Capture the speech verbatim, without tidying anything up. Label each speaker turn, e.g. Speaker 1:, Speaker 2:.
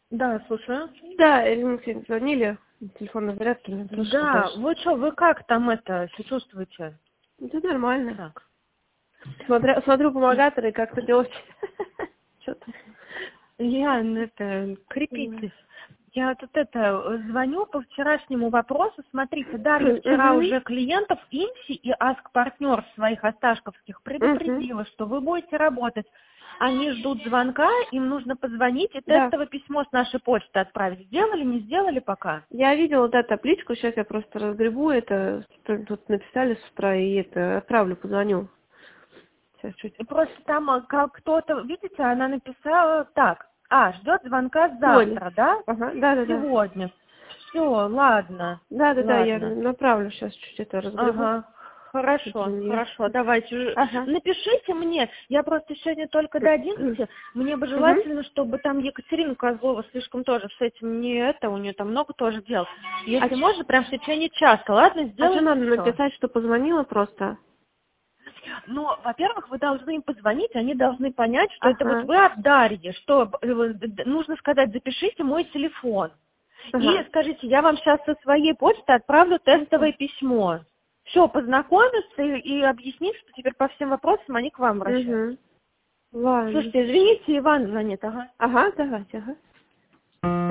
Speaker 1: Да, слушаю.
Speaker 2: Да, Ирина Алексеевна, звонили, телефон на зарядке, мне тоже
Speaker 1: Да,
Speaker 2: дальше.
Speaker 1: вы что, вы как там это, себя чувствуете?
Speaker 2: Да нормально.
Speaker 1: Так.
Speaker 2: Смотря, смотрю помогаторы, как-то не очень. Что-то.
Speaker 1: Я это, крепитесь. Я тут это, звоню по вчерашнему вопросу. Смотрите, Дарья вчера
Speaker 2: Угу.
Speaker 1: уже клиентов Инси и Аск Партнер своих осташковских
Speaker 2: Угу.
Speaker 1: предупредила, что вы будете работать. Они ждут звонка, им нужно позвонить и
Speaker 2: Да.
Speaker 1: тестовое письмо с нашей почты отправить. Сделали, не сделали пока?
Speaker 2: Я видела, да, табличку, сейчас я просто разгребу это, тут написали с утра, и это отправлю, позвоню. Сейчас чуть.
Speaker 1: И просто там а, как кто-то, видите, она написала так, а, ждет звонка
Speaker 2: Сегодня.
Speaker 1: завтра, да?
Speaker 2: Ага, да, да, да.
Speaker 1: Сегодня. Все, ладно,
Speaker 2: Да, да, да, я
Speaker 1: ладно.
Speaker 2: направлю сейчас чуть это разгребу.
Speaker 1: Ага,
Speaker 2: Это
Speaker 1: хорошо,
Speaker 2: мне.
Speaker 1: хорошо, давайте. же-
Speaker 2: Ага.
Speaker 1: Напишите мне, я просто сегодня только до одиннадцати, мне бы
Speaker 2: Угу.
Speaker 1: желательно, чтобы там Екатерина Козлова слишком тоже с этим не это, у нее там много тоже дел.
Speaker 2: А,
Speaker 1: Если
Speaker 2: ч-
Speaker 1: можно, прям в течение часа, ладно,
Speaker 2: а что
Speaker 1: сделайте
Speaker 2: надо
Speaker 1: все.
Speaker 2: написать, что позвонила просто?
Speaker 1: Ну, во-первых, вы должны им позвонить, они должны понять, что это вот
Speaker 2: Ага.
Speaker 1: вы от Дарьи, что э, д- д- нужно сказать, запишите мой телефон. И
Speaker 2: Ага.
Speaker 1: скажите, я вам сейчас со своей почты отправлю тестовое письмо. Все, познакомиться и, и объяснить, что теперь по всем вопросам они к вам обращаются.
Speaker 2: Угу. Ладно.
Speaker 1: Слушайте, извините, Иван звонит, ага.
Speaker 2: Ага, давайте, ага.